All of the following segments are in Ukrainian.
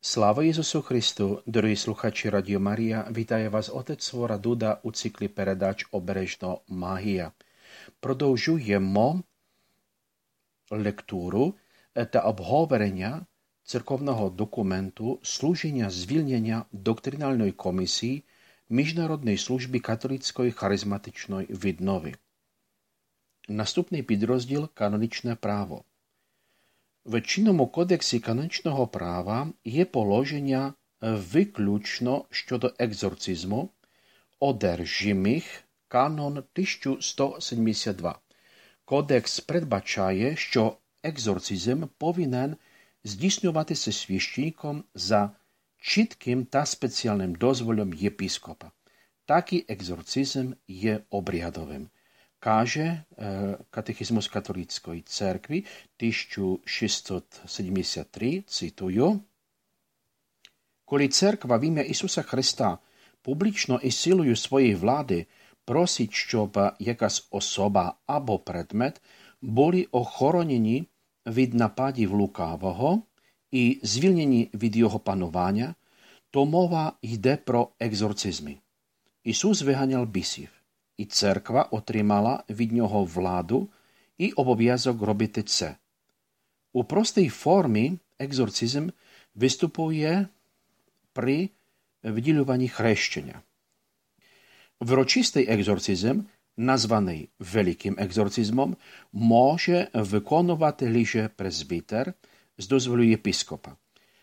Sláva Ісусу Христу, дорогі слухачі Радіо Марія, вітає вас отець Свора Дуда у циклі передач «Обережно Магія». Продовжуємо лектуру та обговорення церковного документу «Служіння звільнення доктринальної комісії Міжнародної служби католицької харизматичної віднови». Наступний підрозділ «Канонічне право». В чинному кодексі канонічного права є положення виключно щодо екзорцизму, одержимих канон 1172. Кодекс передбачає, що екзорцизм повинен здійснюватися священником за чітким та спеціальним дозволом єпископа. Такий екзорцизм є обрядовим. Каже Катехизмус католицької церкви 1673, цитую: «Коли церква в ім'я Ісуса Христа публічно і силою своєї влади просить, щоб якась особа або предмет були охоронені від нападів лукавого і звільнені від його панування, то мова йде про екзорцизми. Ісус виганяв бісів, і церква отримала від нього владу і обов'язок робити це. У простій формі екзорцизм виступує при вділюванні хрещення. Врочистий екзорцизм, названий великим екзорцизмом, може виконувати лише презбітер з дозволу єпископа.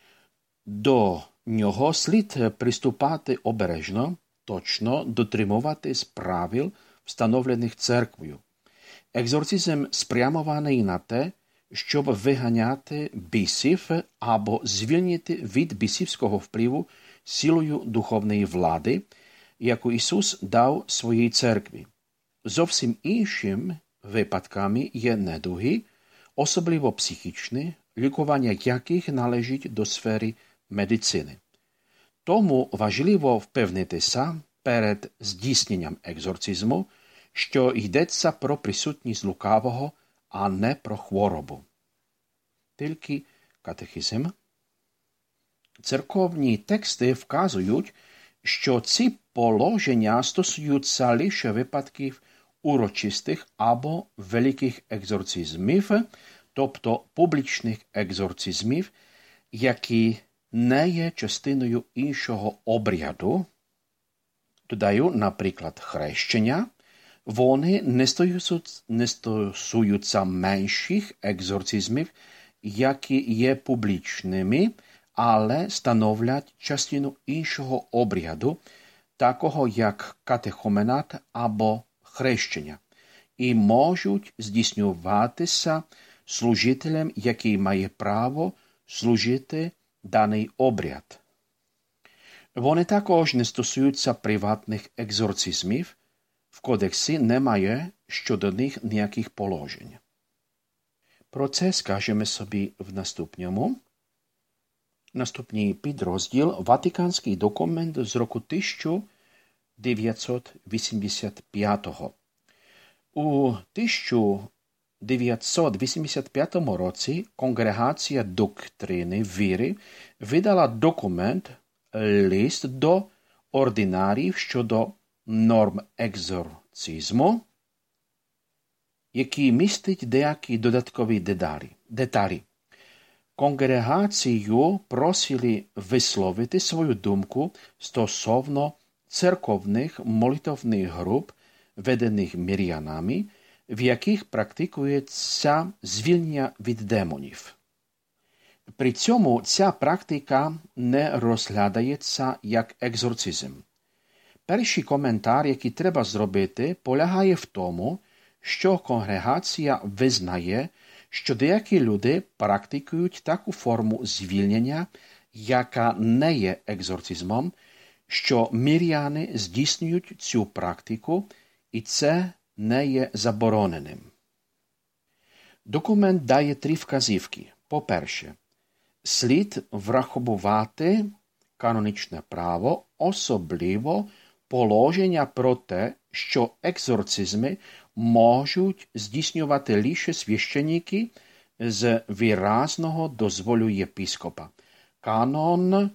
До нього слід приступати обережно, точно дотримуватись правил, встановлених церквою. Екзорцизм спрямований на те, щоб виганяти бісів або звільнити від бісівського впливу силою духовної влади, яку Ісус дав своїй церкві. Зовсім іншими випадками є недуги, особливо психічні, лікування яких належить до сфери медицини. Тому важливо впевнитися перед здійсненням екзорцизму, що йдеться про присутність лукавого, а не про хворобу. Тільки катехизм. Церковні тексти вказують, що ці положення стосуються лише випадків урочистих або великих екзорцизмів, тобто публічних екзорцизмів, які не є частиною іншого обряду. Додаю, наприклад, хрещення. Вони не стосуються менших екзорцизмів, які є публічними, але становлять частину іншого обряду, такого як катехоменат або хрещення, і можуть здійснюватися служителем, який має право служити даний обряд. Вони також не стосуються приватних екзорцизмів, в кодексі немає щодо них ніяких положень. Про це скажемо собі в наступному. Наступний підрозділ – Ватиканський документ з року 1985. У 1985 році Конгрегація доктрини віри видала документ, лист до ординарів щодо норм екзорцизму, який містить деякі додаткові деталі. Конгрегацію просили висловити свою думку стосовно церковних молитовних груп, ведених мирянами, в яких практикується звільнення від демонів. При цьому ця практика не розглядається як екзорцизм. Перший коментар, який треба зробити, полягає в тому, що конгрегація визнає, що деякі люди практикують таку форму звільнення, яка не є екзорцизмом, що миряни здійснюють цю практику, і це не є забороненим. Документ дає 3 вказівки. По-перше, слід враховувати канонічне право, особливо положення про те, що екзорцизми можуть здійснювати лише священники з виразного дозволу єпископа. Kanon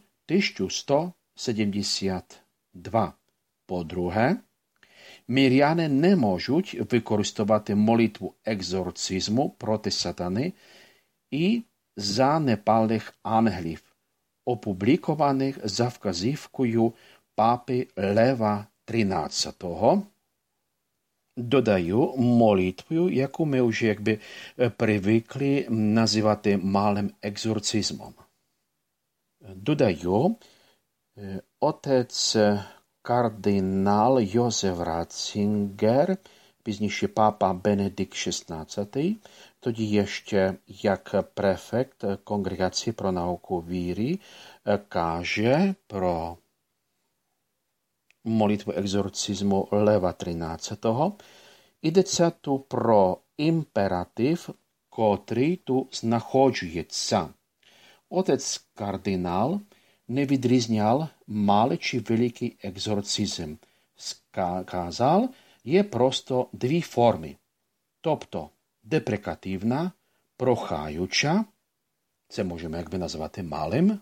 1172. Po-друге, миряни не можуть використовувати молитву екзорцизму проти сатани і занепалих ангелів, опублікованих за вказівкою папи Лева XIII. Додаю молитву, яку ми вже привикли називати малим екзорцизмом. Додаю, отець кардинал Йозеф Ратцингер, пізніше папа Бенедикт XVI, тоді ще як префект Конгрегації про науку віри, каже про молитву екзорцизму Лева XIII. Йдеться tu про імператив, котрий tu знаходжується. Отець кардинал не відрізняв малий чи великий екзорцизм. Сказав, є просто дві форми. Тобто депрекативна, прохаюча, це можемо назвати малим,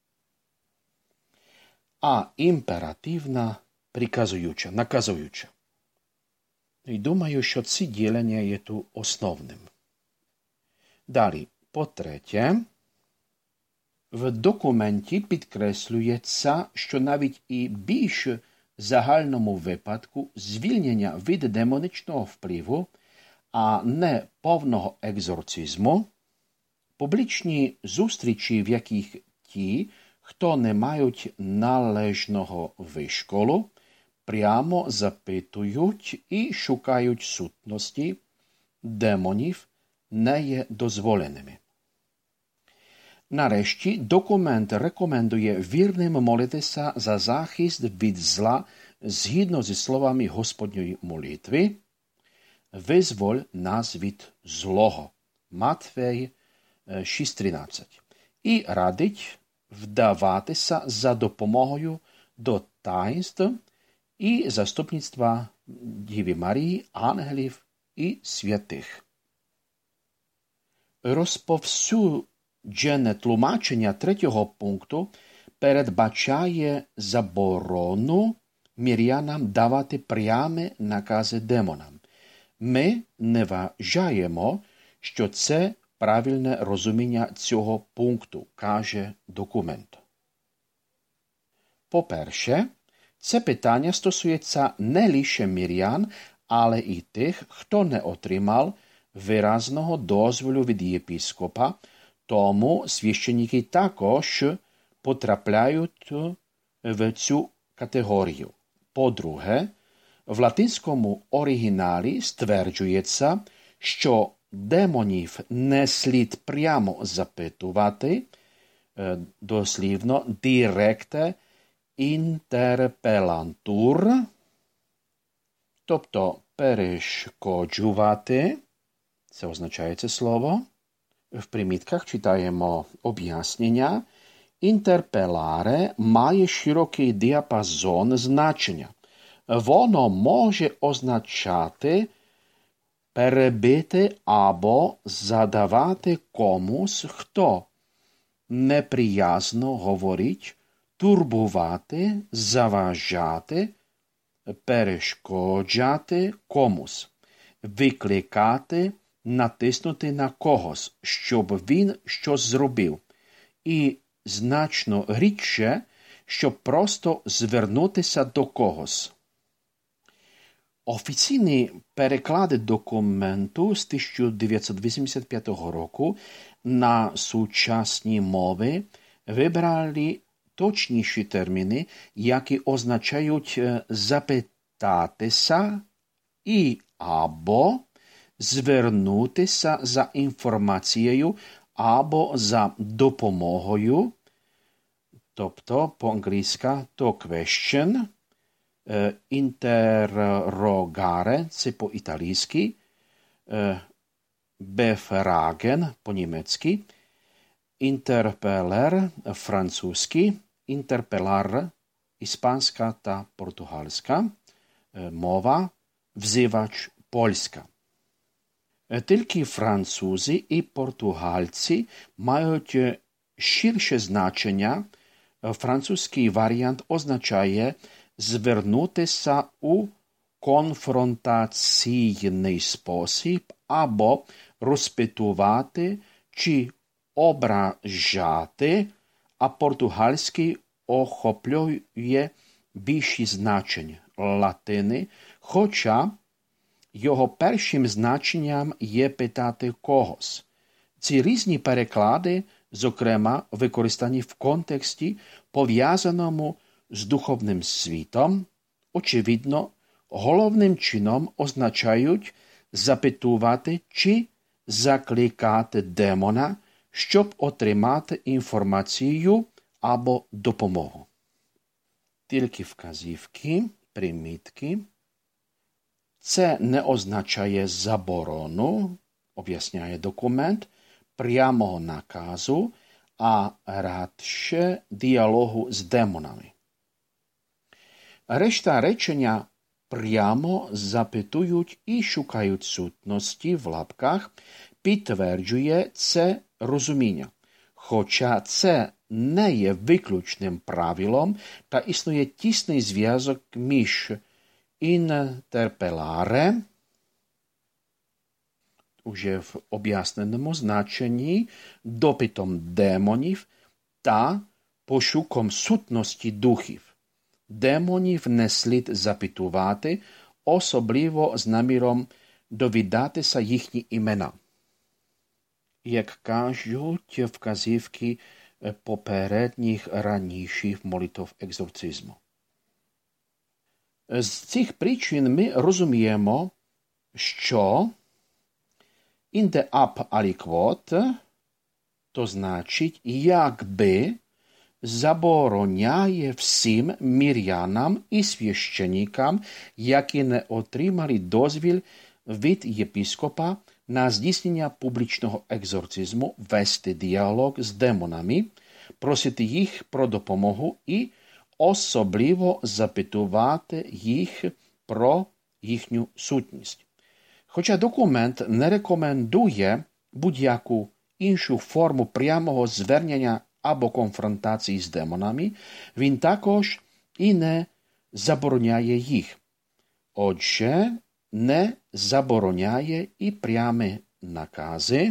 а імперативна, приказуюча, наказуюча. І думаю, що ці ділення є тут основним. Далі, по-третє, в документі підкреслюється, що навіть і більш загальному випадку звільнення від демонічного впливу, а не повного екзорцизму, публічні зустрічі, в яких ті, хто не мають належного вишколу, прямо запитують і шукають сутності демонів, не є дозволеними. Нарешті, документ рекомендує вірним молитися за захист від зла згідно зі словами Господньої молитви «Визволь нас від злого» Матфей 6.13 і радить вдаватися за допомогою до таїнств і заступництва Діви Марії, ангелів і святих. Розповсюджене тлумачення третього пункту передбачає заборону мирянам давати прямі накази демонам. Ми не вважаємо, що це правильне розуміння цього пункту, каже документ. По-перше, це питання стосується не лише мирян, але і тих, хто не отримав виразного дозволу від єпископа, тому священники також потрапляють в цю категорію. По-друге, в латинському оригіналі стверджується, що демонів не слід прямо запитувати, дослівно «directe interpellantur», тобто перешкоджувати, це означає це слово. В примітках читаємо об'яснення. Interpellare має широкий діапазон значення. Воно може означати перебити або задавати комусь, хто неприязно говорить, турбувати, заважати, перешкоджати комусь, викликати, натиснути на когось, щоб він щось зробив. І значно рідше, щоб просто звернутися до когось. Офіційні переклади документу з 1985 року на сучасні мови вибрали точніші терміни, які означають запитатися і або звернутися за інформацією або за допомогою, тобто по-англійськи to question, interrogare, це по-італійськи, befragen по-німецьки, interpeller французький, interpellar іспанська та португальська мова, взивач польська. Тільки французи і португальці мають Širše značення французький варіант означає звернутися у конфронтаційний спосіб або розпитувати чи ображати, а португальський охоплює більші значення латини, хоча його першим значенням є питати когось. Ці різні переклади, зокрема, використані в контексті, пов'язаному з духовним світом, очевидно, головним чином означають запитувати чи закликати демона, щоб отримати інформацію або допомогу. Тільки вказівки, примітки. Це не означає заборону, об'ясняє документ, прямого наказу, а радше діалогу з демонами. Решта речення прямо запитують і шукають сутності в лапках, підтверджує це розуміння. Хоча це не є виключним правилом, та існує тісний зв'язок між інтерпеларе, уже в об'ясненому значенні, допитом демонів та пошуком сутності духів. Демонів не слід запитувати, особливо з наміром довідатися їхні імена. Як кажуть вказівки попередніх раніших молитв екзорцизму. З цих причин ми розуміємо, що inde ab aliquot, то значить, якби забороняє всім мирянам і священникам, які не отримали дозвіл від єпископа на здійснення публічного екзорцизму, вести діалог з демонами, просити їх про допомогу і особливо запитувати їх про їхню сутність. Хоча документ не рекомендує будь-яку іншу форму прямого звернення або конфронтації з демонами, він також і не забороняє їх. Отже, не забороняє і прямі накази,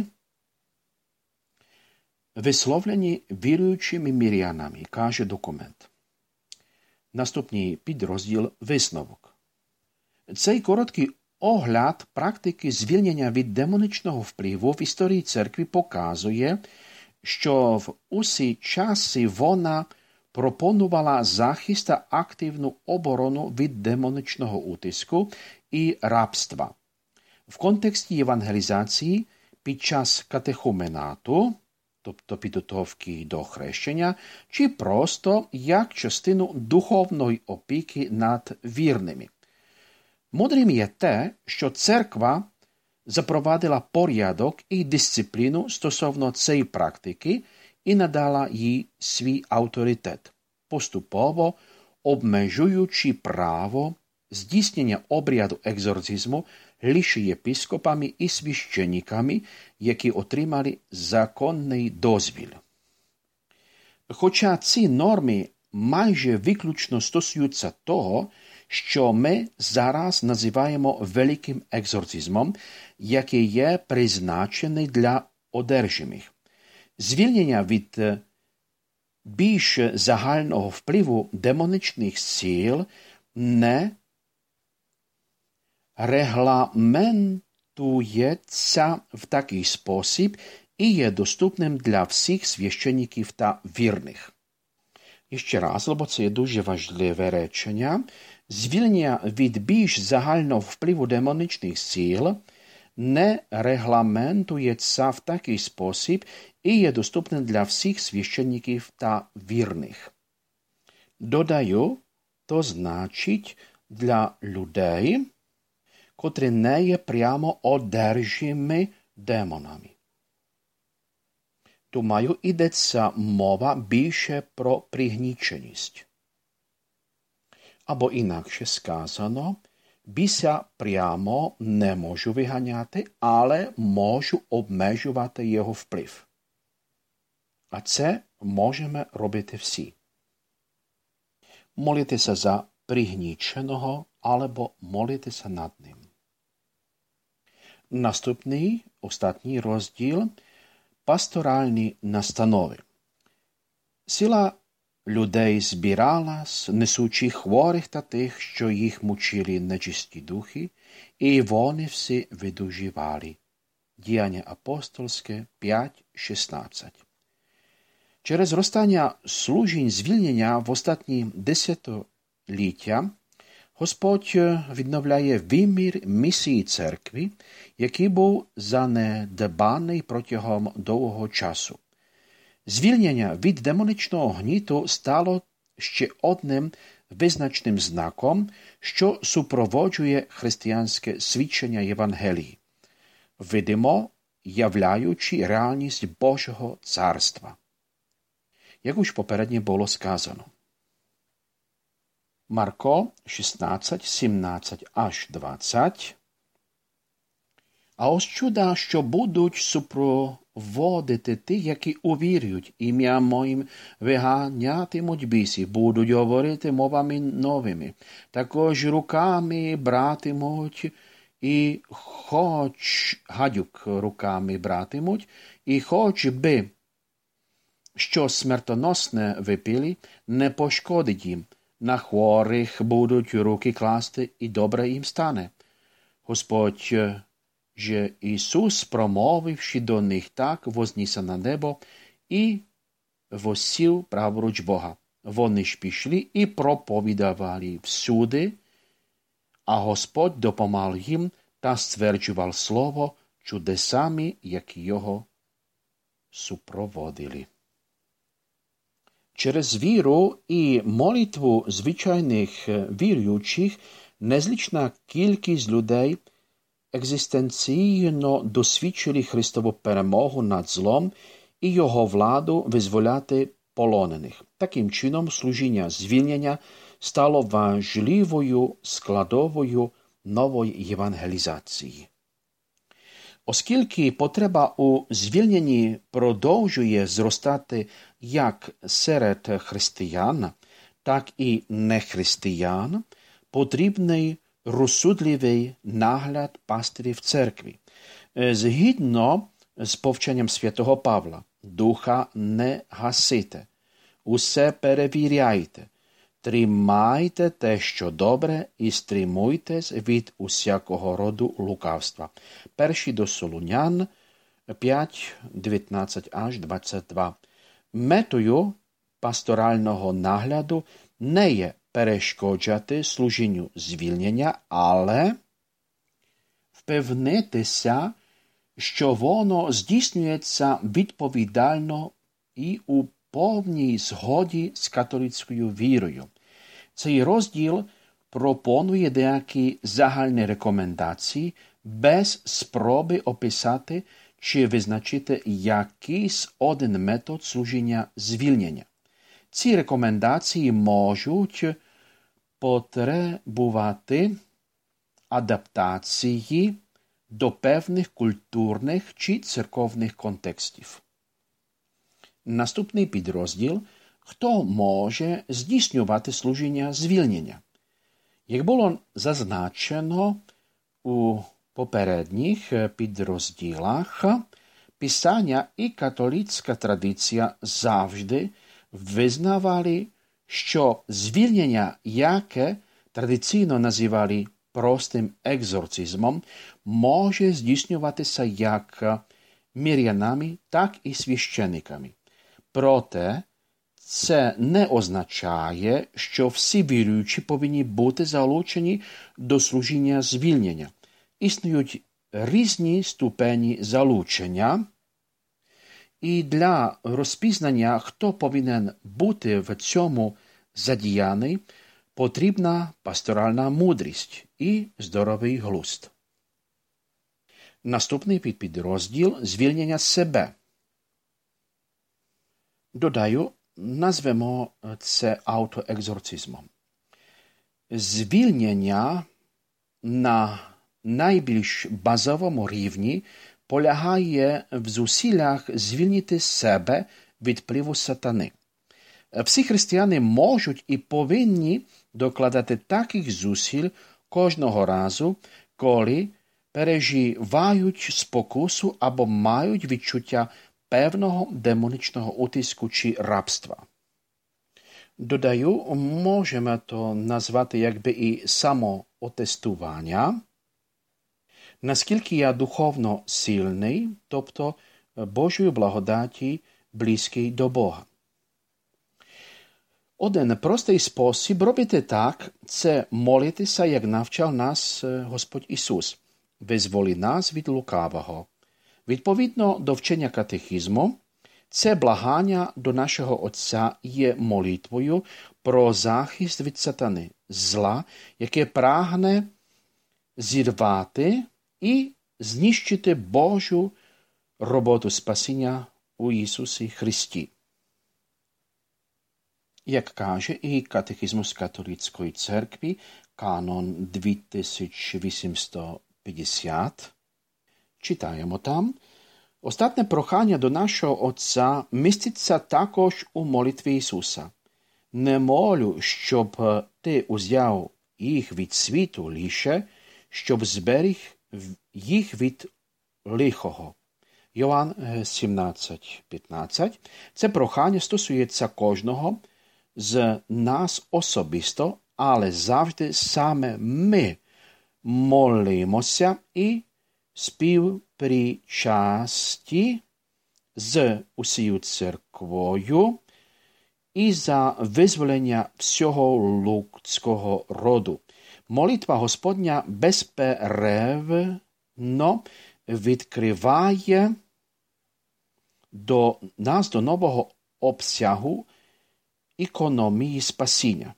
висловлені віруючими мирянами, каже документ. Наступний підрозділ – висновок. Цей короткий огляд практики звільнення від демонічного впливу в історії церкви показує, що в усі часи вона пропонувала захист та активну оборону від демонічного утиску і рабства. В контексті евангелізації під час катехуменату, тобто підготовки до хрещення, чи просто як частину духовної опіки над вірними. Мудрим є те, що церква запровадила порядок і дисципліну стосовно цієї практики і надала їй свій авторитет, поступово обмежуючи право здійснення обряду екзорцизму лише єпископами і священниками, які отримали законний дозвіл. Хоча ці норми майже виключно стосуються того, що ми зараз називаємо великим екзорцизмом, який є призначений для одержимих. Звільнення від більш загального впливу демонічних сил не регламентується в такий спосіб і є доступним для всіх священників та вірних. І ще раз, бо це є дуже важливе речення, звільнення від більш загального впливу демонічних сил не регламентується в такий спосіб і є доступним для всіх священників та вірних. Додаю, то значить для людей, котрі не є прямо одержимі демонами. Думаю, йдеться мова більше про пригніченість. Або інакше сказано, біса прямо не можу виганяти, але можу обмежувати його вплив. А це можемо робити всі. Молитися за пригніченого або молитися над ним. Наступний, останній розділ – пасторальні настанови. Сила людей збиралась, несучи хворих та тих, що їх мучили нечисті духи, і вони всі видужівали. Діяння апостольське 5:16. Через зростання служінь звільнення в останні десятиліття Господь відновляє вимір місії церкви, який був занедбаний протягом довгого часу. Звільнення від демонічного гніту стало ще одним визначним знаком, що супроводжує християнське свідчення Євангелії, видимо, являючи реальність Божого царства. Як уж попередньо було сказано. Марко 16:17-20. А ось чуда, що будуть супроводити тих, які увірують, ім'я моїм виганятимуть бісів, будуть говорити мовами новими, також руками братимуть, і хоч гадюк руками братимуть, і хоч би що смертоносне випили, не пошкодить їм. На хворих будуть руки класти, і добре їм стане. Господь же Ісус, промовивши до них так, вознісся на небо і восів праворуч Бога. Вони ж пішли і проповідували всюди, а Господь допомагав їм та стверджував слово чудесами, які його супроводили. Через віру і молитву звичайних віруючих незлічна кількість людей екзистенційно досвідчили Христову перемогу над злом і його владу визволяти полонених. Таким чином, служіння звільнення стало важливою складовою нової євангелізації. Оскільки потреба у звільненні продовжує зростати як серед християн, так і нехристиян, потрібний розсудливий нагляд пастирів церкви. Згідно з повченням святого Павла, духа не гасите, усе перевіряйте, тримайте те, що добре, і стримуйтесь від усякого роду лукавства. Перший до Солунян 5:19-22. Метою пасторального нагляду не є перешкоджати служінню звільнення, але впевнитися, що воно здійснюється відповідально і у повній згоді з католицькою вірою. Цей розділ пропонує деякі загальні рекомендації без спроби описати чи визначити якийсь один метод служіння звільнення. Ці рекомендації можуть потребувати адаптації до певних культурних чи церковних контекстів. Наступний підрозділ – хто може здійснювати служіння звільнення. Як було зазначено у попередніх підрозділах, Писання і католицька традиція завжди визнавали, що звільнення, яке традиційно називали простим екзорцизмом, може здійснюватися як мирянами, так і священиками. Проте, це не означає, що всі віруючі повинні бути залучені до служіння звільнення. Існують різні ступені залучення, і для розпізнання, хто повинен бути в цьому задіяний, потрібна пасторальна мудрість і здоровий глузд. Наступний підрозділ – звільнення себе. Додаю, назвемо це аутоекзорцизмом. Звільнення на найбільш базовому рівні полягає в зусиллях звільнити себе від впливу сатани. Всі християни можуть і повинні докладати таких зусиль кожного разу, коли переживають спокусу або мають відчуття певного демонічного утиску чи рабства. Додаю, можемо то назвати якби і самоотестування, наскільки я духовно сильний, тобто Божої благодаті близький до Бога. Один простий спосіб робити так – це молитися, як навчав нас Господь Ісус. Визволи нас від лукавого. Відповідно до вчення катехізму, це благання до нашого Отця є молитвою про захист від сатани, зла, яке прагне зірвати і знищити Божу роботу спасіння у Ісусі Христі. Як каже і катехізмус католицької церкви, канон 2850, читаємо там: «Остатне прохання до нашого Отця міститься також у молитві Ісуса. Не молю, щоб ти узяв їх від світу лише, щоб зберіг їх від лихого». Йоанн 17:15. Це прохання стосується кожного з нас особисто, але завжди саме ми молимося і співпричасті з усією церквою і за визволення всього людського роду. Молитва Господня безперервно відкриває до нас до нового обсягу економії спасіння.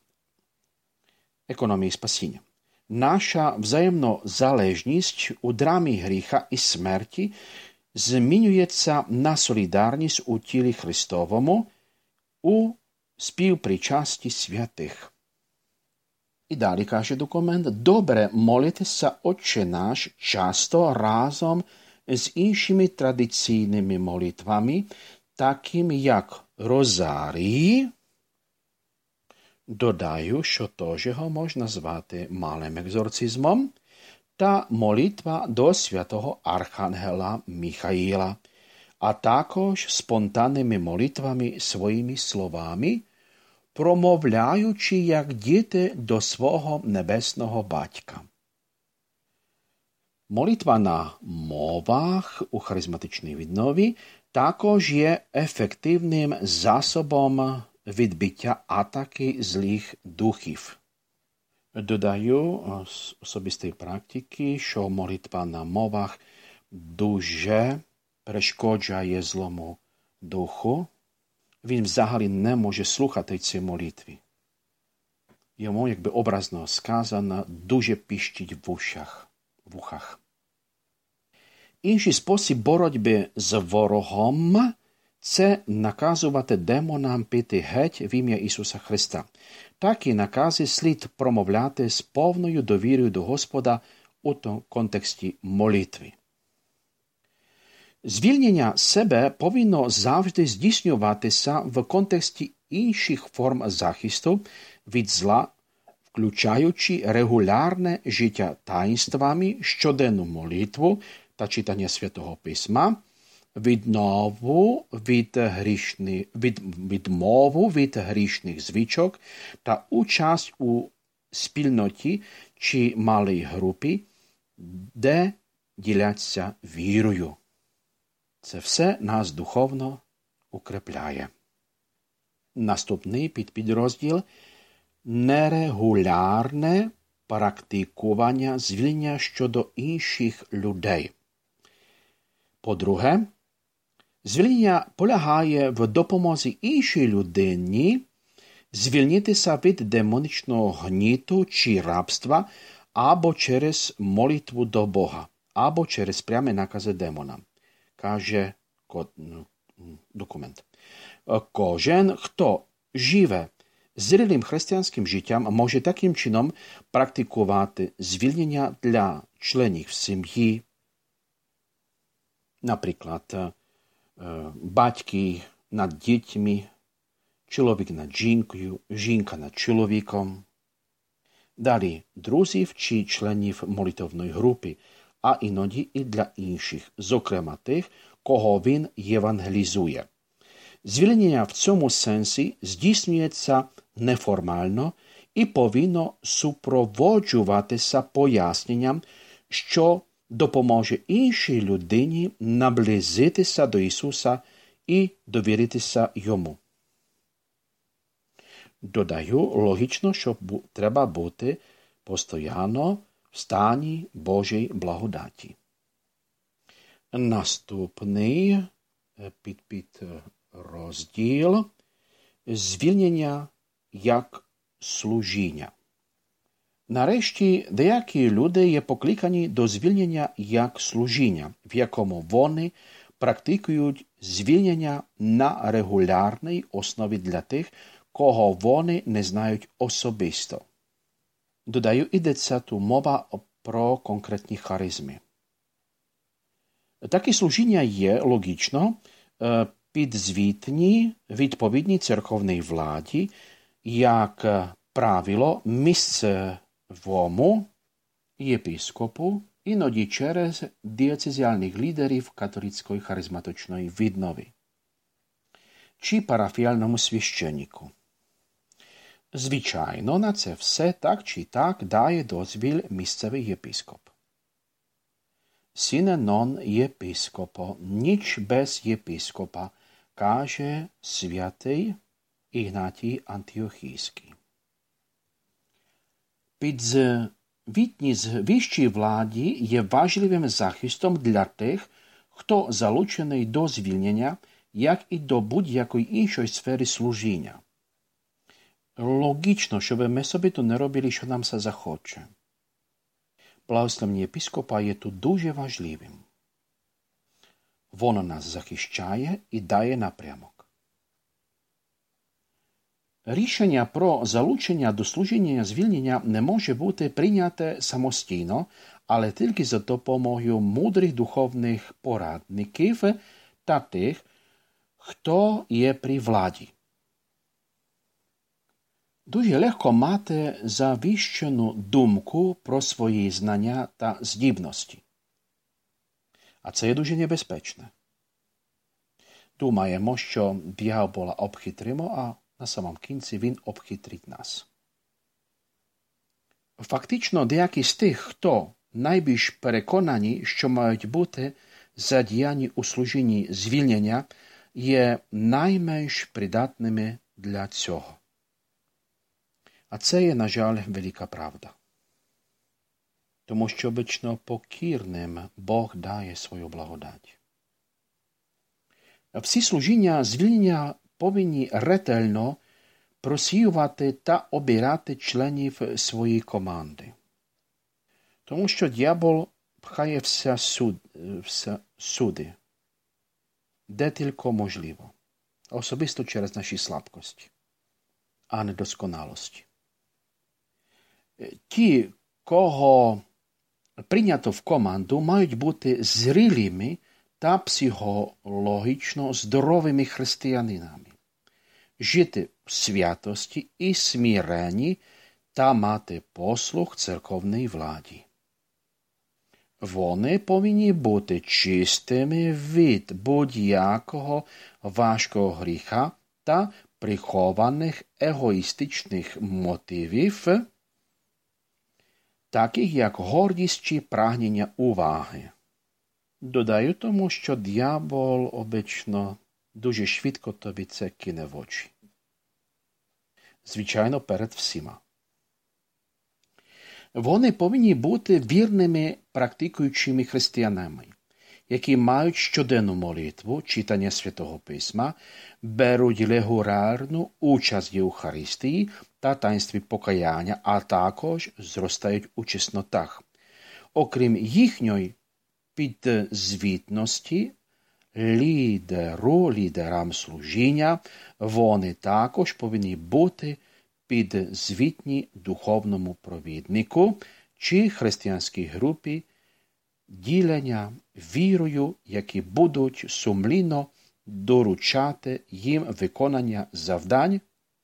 Наша взаємнозалежність у драмі гріха і смерті змінюється на солідарність у тілі Христовому, у співпричасті святих. І далі каже документ: добре молитися Отче наш часто разом з іншими традиційними молитвами, такими як розарії. Додаю, що теж його можна звати малим екзорцизмом, та молитва до святого Архангела Михаїла, а також спонтанними молитвами своїми словами, промовляючи як діти до свого небесного батька. Молитва на мовах у харизматичній віднові також є ефективним засобом відбиття атаки злих духів. Додаю з особистої практики, що молитва на мовах дуже перешкоджає злому духу. Він взагалі не може слухати ці молитви. Йому, якби образно сказано, дуже піщить в ухах. Інший спосіб боротьби з ворогом – це наказувати демонам піти геть в ім'я Ісуса Христа. Такі накази слід промовляти з повною довірою до Господа у контексті молитви. Звільнення себе повинно завжди здійснюватися в контексті інших форм захисту від зла, включаючи регулярне життя таїнствами, щоденну молитву та читання Святого Письма, відмову від грішних звичок та участь у спільноті чи малій групі, де діляться вірою. Це все нас духовно укріпляє. Наступний підрозділ – нерегулярне практикування звільнення щодо інших людей. По-друге, звільнення полягає в допомозі іншій людині звільнитися від демонічного гніту чи рабства або через молитву до Бога, або через прямі накази демона, каже документ. Кожен, хто живе зрілим християнським життям, може таким чином практикувати звільнення для членів сім'ї, наприклад, батьки над дітьми, чоловік над жінкою, жінка над чоловіком. Далі друзів чи членів молитовної групи, а іноді і для інших, зокрема тих, кого він євангелізує. Звільнення в цьому сенсі здійснюється неформально і повинно супроводжуватися поясненням, що допоможе іншій людині наблизитися до Ісуса і довіритися Йому. Додаю, логічно, що треба бути постійно в стані Божої благодаті. Наступний розділ – звільнення як служіння. Нарешті, деякі люди є покликані до звільнення як служіння, в якому вони практикують звільнення на регулярній основі для тих, кого вони не знають особисто. Додаю, йдеться тут мова про конкретні харизми. Такі служіння є, логічно, підзвітні відповідній церковній владі, як правило, місцевому єпископу, іноді через дієцезіальних лідерів католицької харизматичної віднови, чи парафіальному священнику. Звичайно, на це все так чи так дає дозвіл місцевий єпископ. Sine non єпископо, ніч без єпископа, каже святий Ігнатій Антіохійський. Підзвітність вищій владі є важливим захистом для тих, хто залучений до звільнення, як і до будь-якої іншої сфери служіння. Логічно, щоб ми собі то не робили, що нам се захоче. Благословення єпископа є тут дуже важливим. Воно нас захищає і дає напрямок. Рішення про залучення до служіння звільнення не може бути прийняте самостійно, але тільки за допомогою мудрих духовних порадників та тих, хто є при владі. Дуже легко мати завищену думку про свої знання та здібності. А це є дуже небезпечне. Думаємо, що дьявола обхитримо, а на самому кінці він обхитрить нас. Фактично, деякі з тих, хто найбільш переконані, що мають бути задіяні у служінні звільнення, є найменш придатними для цього. А це є, на жаль, велика правда. Тому що обично покірним Бог дає свою благодать. Всі служіння звільнення повинні ретельно просіювати та обирати членів своєї команди. Тому що дьявол пхає все суди, де тільки можливо, особисто через наші слабкості, а недосконалості. Ті, кого прийнято в команду, мають бути зрілими та психологічно здоровими християнинами, жити в святості і смиренні та мати послух церковній владі. Вони повинні бути чистими від будь-якого важкого гріха та прихованих егоїстичних мотивів, таких як гордість чи прагнення уваги. Додаю тому, що дьявол обично дуже швидко тобі це кине в очі. Звичайно, перед всіма. Вони повинні бути вірними практикуючими християнами, які мають щоденну молитву, читання Святого Письма, беруть регулярну участь в Євхаристії та таїнстві покаяння, а також зростають у чеснотах. Окрім їхньої підзвітності, лідерам служіння, вони також повинні бути підзвітні духовному провіднику чи християнській групі ділення вірою, які будуть сумлінно доручати їм виконання завдань,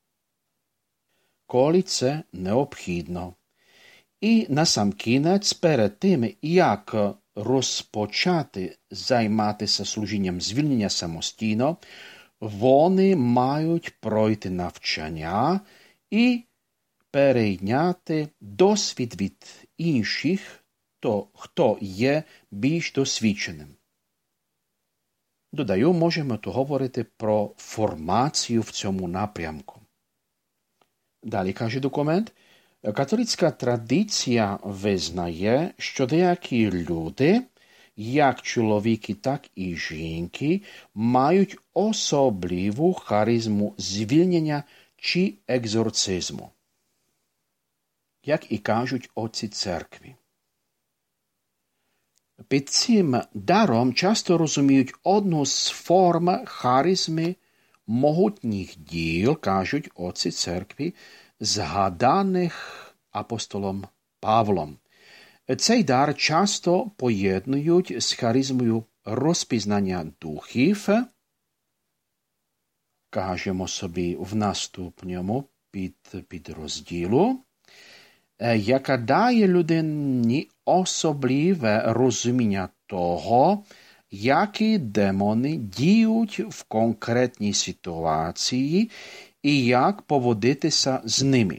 коли це необхідно. І насамкінець перед тим, як розпочати займатися служінням звільнення самостійно, вони мають пройти навчання і перейняти досвід від інших, хто є більш досвідченим. Додаю, можемо то говорити про формацію в цьому напрямку. Далі каже документ, католицька традиція визнає, що деякі люди, як чоловіки, так і жінки, мають особливу харизму звільнення чи екзорцизму, як і кажуть отці церкви. Під цим даром часто розуміють одну з форм харизми могутніх діл, кажуть отці церкви, згаданих апостолом Павлом. Цей дар часто поєднують з харизмою розпізнання духів, кажемо собі в наступному підрозділу, яка дає людині особливе розуміння того, які демони діють в конкретній ситуації і як поводитися з ними.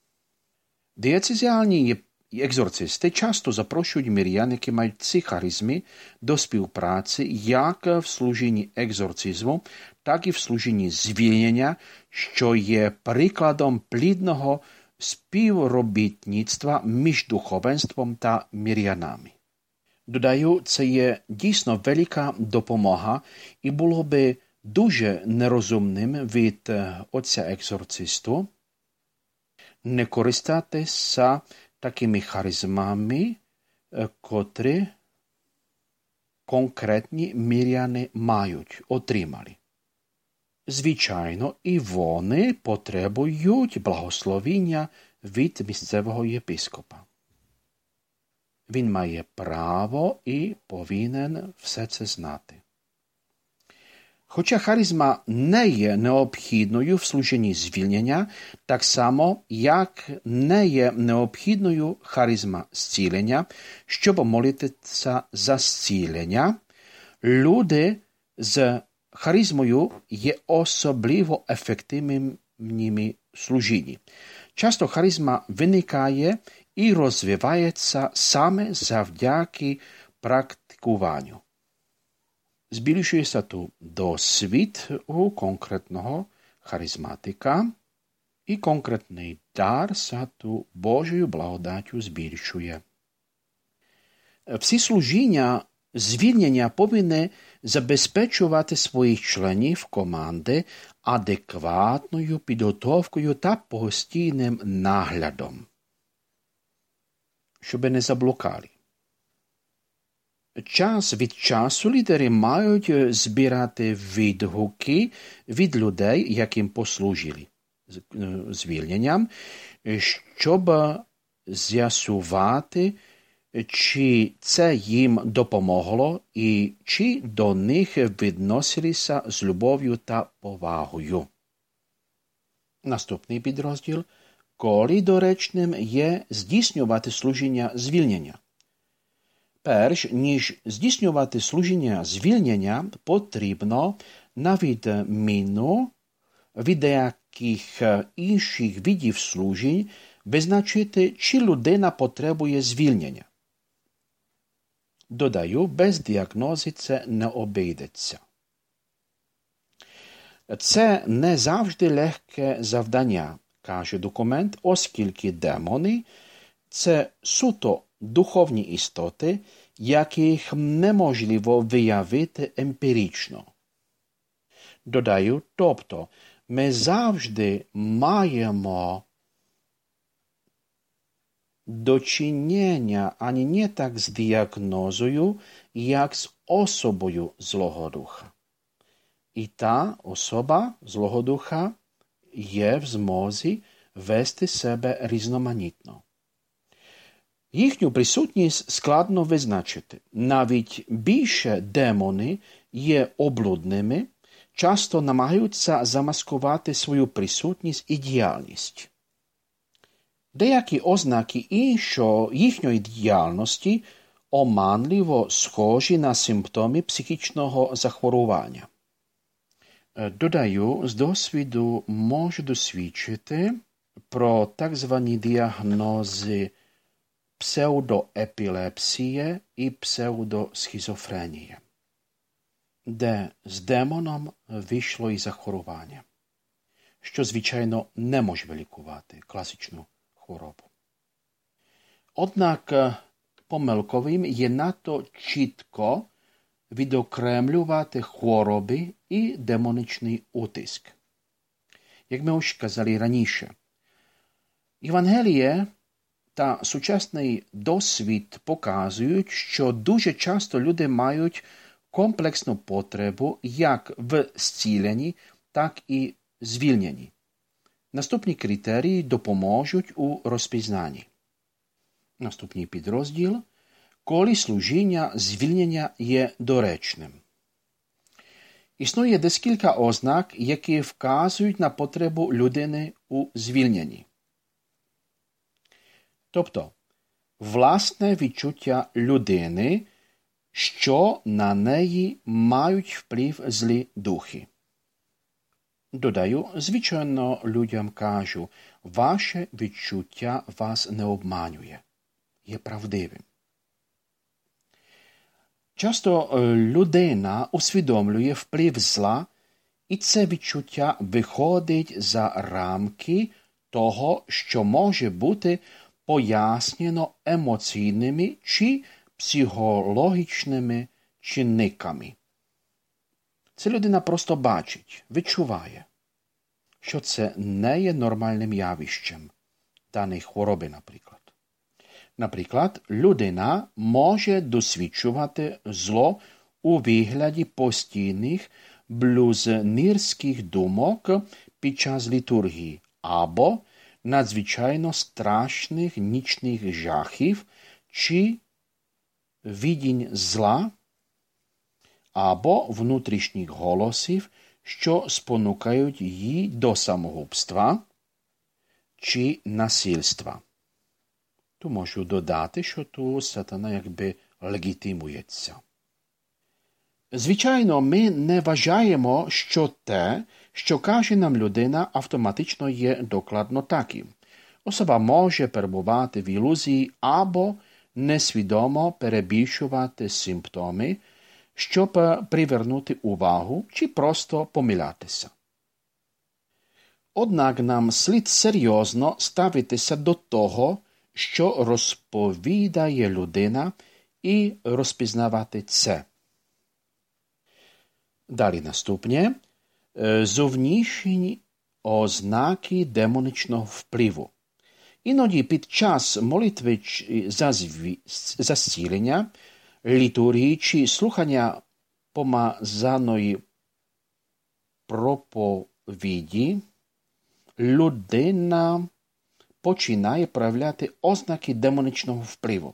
Дієцезіальні екзорцисти часто запрошують мирян, які мають ці харизми, до співпраці як в служінні екзорцизму, так і в служінні звільнення, що є прикладом плідного співробітництва між духовенством та мирянами. Додаю, це є дійсно велика допомога і було би дуже нерозумним від отця екзорцисту не користатися такими харизмами, котрі конкретні миряни мають, отримали. Звичайно, і вони потребують благословіння від місцевого єпископа. Він має право і повинен все це знати. Хоча харизма не є необхідною в служінні звільнення, так само, як не є необхідною харизма зцілення, щоб молитися за зцілення, люди з харизмою є особливо ефективними в служінні. Часто харизма виникає і розвивається саме завдяки практикуванню. Збільшується тут досвід у конкретного харизматика і конкретний дар се тут Божою благодаттю збільшує. Всі служіння звільнення повинні забезпечувати своїх членів команди адекватною підготовкою та постійним наглядом, щоб не заблукали. Час від часу лідери мають збирати відгуки від людей, яким послужили звільненням, щоб з'ясувати, чи це їм допомогло і чи до них відносилися з любов'ю та повагою. Наступний підрозділ. Коли доречним є здійснювати служіння звільнення. Перш ніж здійснювати служіння звільнення, потрібно, на відміну від деяких інших видів служінь, визначити, чи людина потребує звільнення. Додаю, без діагнози це не обійдеться. Це не завжди легке завдання, каже документ, оскільки демони – це суто духовні істоти, яких неможливо виявити емпірично. Додаю, тобто, ми завжди маємо до чинення ані не так з діагнозою, як з особою Злого Духа. І та особа Злого Духа є в змозі вести себе різноманітно. Їхню присутність складно визначити. Навіть більше демони є облудними, часто намагаються замаскувати свою присутність і діяльність. Деякі ознаки їхньої діяльності оманливо схожі на симптоми психічного захворювання. Додаю, з досвіду можу досвідчити про так звані діагнози псевдоепілепсії і псевдосхизофренії, де з демоном вийшло і захворювання, що, звичайно, не може вилікувати класичну хворобу. Однак помилковим є надто чітко відокремлювати хвороби і демонічний утиск. Як ми вже казали раніше, Євангеліє та сучасний досвід показують, що дуже часто люди мають комплексну потребу як в зціленні, так і звільненні. Наступні критерії допоможуть у розпізнанні. Наступний підрозділ – коли служіння звільнення є доречним. Існує декілька ознак, які вказують на потребу людини у звільненні. Тобто, власне відчуття людини, що на неї мають вплив злі духи. Додаю, звичайно, людям кажу, ваше відчуття вас не обманює, є правдивим. Часто людина усвідомлює вплив зла, і це відчуття виходить за рамки того, що може бути пояснено емоційними чи психологічними чинниками. Це людина просто бачить, відчуває, що це не є нормальним явищем даної хвороби, наприклад. Наприклад, людина може досвідчувати зло у вигляді постійних блюзнірських думок під час літургії або надзвичайно страшних нічних жахів чи видінь зла, або внутрішніх голосів, що спонукають її до самогубства чи насильства. Tu можу додати, що tu сатана якби легітимується. Звичайно, ми не вважаємо, що те, що каже нам людина, автоматично є докладно таким. Особа може перебувати в ілюзії або несвідомо перебільшувати симптоми, щоб привернути увагу чи просто помилятися. Однак нам слід серйозно ставитися до того, що розповідає людина, і розпізнавати це. Далі наступне – зовнішні ознаки демонічного впливу. Іноді під час молитви за зцілення, літургії чи слухання помазаної проповіді людина починає проявляти ознаки демонічного впливу.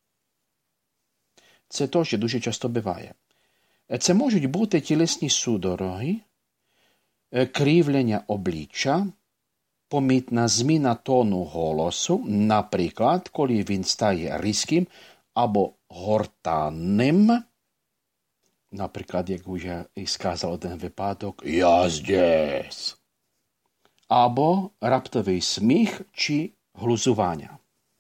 Це теж дуже часто буває. Це можуть бути тілесні судороги, кривлення обличчя, помітна зміна тону голосу, наприклад, коли він стає різким або гортанним. Наприклад, як вже і сказав один випадок, «Я здесь!» або раптовий сміх чи глузування.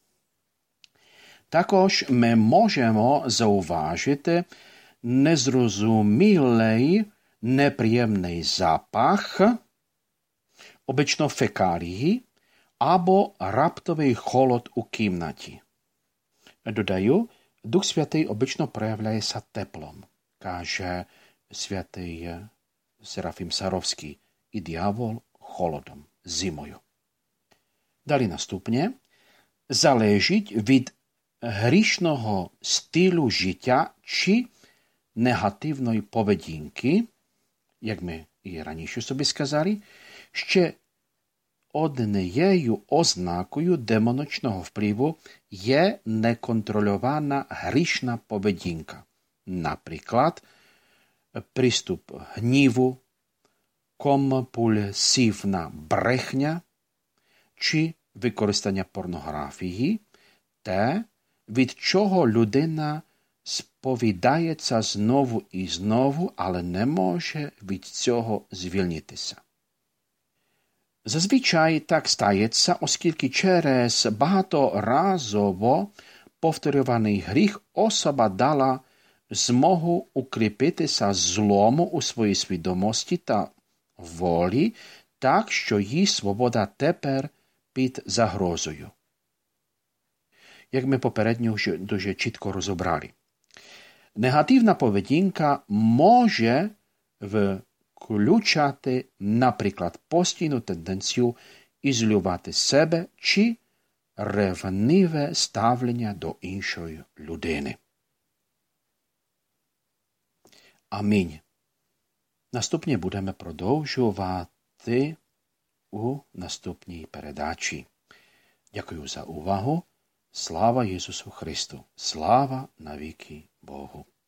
Також ми можемо зауважити незрозумілий, неприємний запах, обично фекалії, або раптовий холод у кімнаті. Додаю, Дух Святий обично проявляється теплом, каже святий Серафім Саровський, і диявол холодом, зимою. Далі наступне, залежить від грішного стилу життя чи негативної поведінки, як ми і раніше собі сказали, ще однією ознакою демонічного впливу є неконтрольована грішна поведінка. Наприклад, приступ гніву, компульсивна брехня чи використання порнографії – те, від чого людина сповідається знову і знову, але не може від цього звільнитися. Зазвичай так стається, оскільки через багаторазово повторюваний гріх особа дала змогу укріпитися злому у своїй свідомості та волі, так, що її свобода тепер під загрозою. Як ми попередньо вже дуже чітко розібрали. Негативна поведінка може включати, наприклад, постійну тенденцію ізолювати себе чи ревниве ставлення до іншої людини. Амінь. Наступні будемо продовжувати у наступній передачі. Дякую за увагу. Слава Ісусу Христу! Слава навіки Богу!